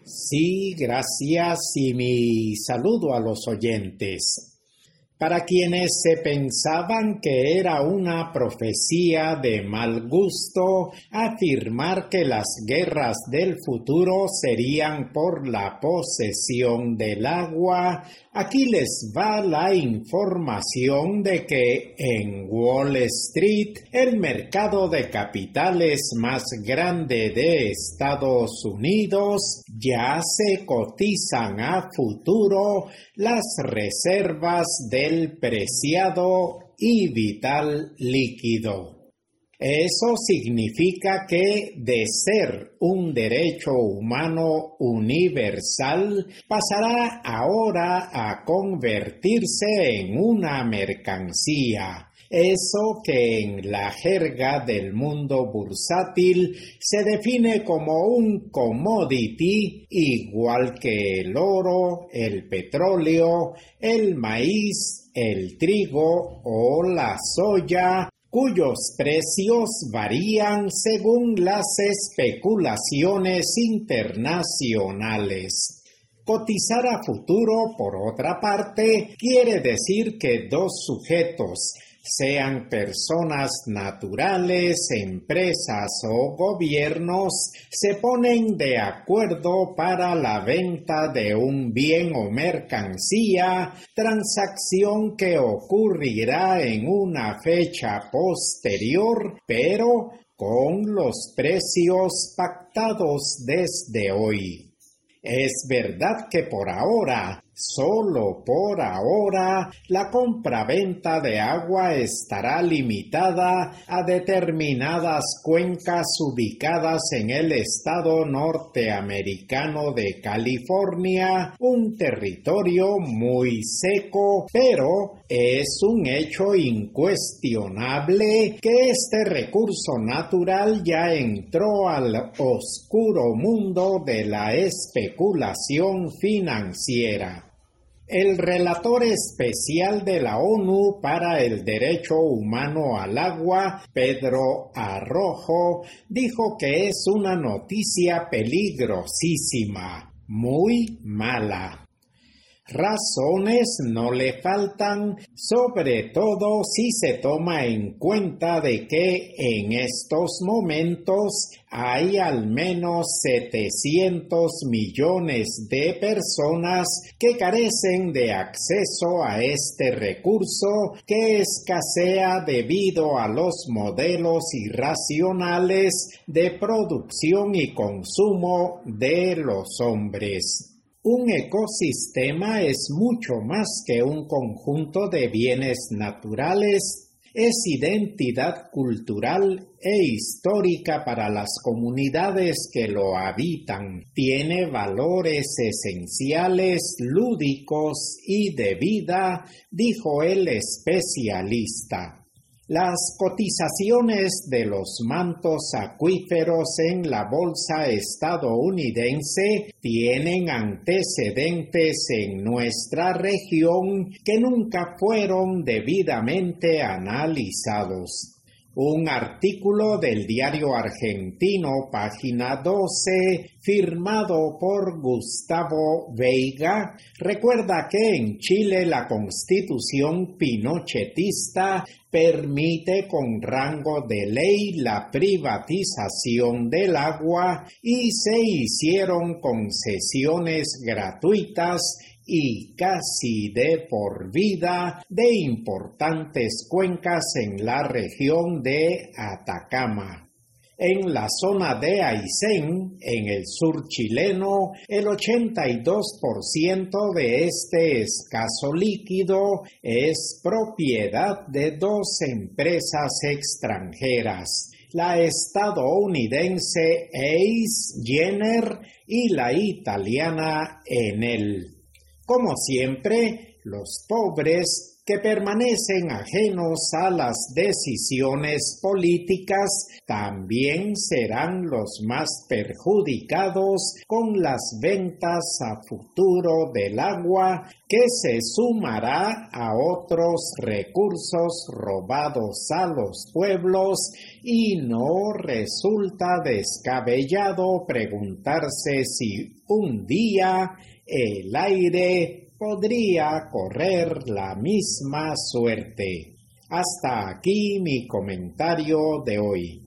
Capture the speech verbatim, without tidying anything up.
Sí, gracias y mi saludo a los oyentes. Para quienes se pensaban que era una profecía de mal gusto afirmar que las guerras del futuro serían por la posesión del agua, aquí les va la información de que en Wall Street, el mercado de capitales más grande de Estados Unidos, ya se cotizan a futuro las reservas del preciado y vital líquido. Eso significa que de ser un derecho humano universal pasará ahora a convertirse en una mercancía. Eso que en la jerga del mundo bursátil se define como un commodity, igual que el oro, el petróleo, el maíz, el trigo o la soya, cuyos precios varían según las especulaciones internacionales. Cotizar a futuro, por otra parte, quiere decir que dos sujetos, sean personas naturales, empresas o gobiernos, se ponen de acuerdo para la venta de un bien o mercancía, transacción que ocurrirá en una fecha posterior, pero con los precios pactados desde hoy. Es verdad que por ahora, solo por ahora, la compraventa de agua estará limitada a determinadas cuencas ubicadas en el estado norteamericano de California, un territorio muy seco, pero es un hecho incuestionable que este recurso natural ya entró al oscuro mundo de la especulación financiera. El relator especial de la ONU para el Derecho Humano al Agua, Pedro Arrojo, dijo que es una noticia peligrosísima, muy mala. Razones no le faltan, sobre todo si se toma en cuenta de que en estos momentos hay al menos setecientos millones de personas que carecen de acceso a este recurso que escasea debido a los modelos irracionales de producción y consumo de los hombres. Un ecosistema es mucho más que un conjunto de bienes naturales, es identidad cultural e histórica para las comunidades que lo habitan. Tiene valores esenciales, lúdicos y de vida, dijo el especialista. Las cotizaciones de los mantos acuíferos en la bolsa estadounidense tienen antecedentes en nuestra región que nunca fueron debidamente analizados. Un artículo del diario argentino Página doce, firmado por Gustavo Veiga, recuerda que en Chile la constitución pinochetista permite con rango de ley la privatización del agua y se hicieron concesiones gratuitas y casi de por vida de importantes cuencas en la región de Atacama. En la zona de Aysén, en el sur chileno, el ochenta y dos por ciento de este escaso líquido es propiedad de dos empresas extranjeras, la estadounidense Ace Jenner y la italiana Enel. Como siempre, los pobres que permanecen ajenos a las decisiones políticas también serán los más perjudicados con las ventas a futuro del agua, que se sumará a otros recursos robados a los pueblos, y no resulta descabellado preguntarse si un día el aire podría correr la misma suerte. Hasta aquí mi comentario de hoy.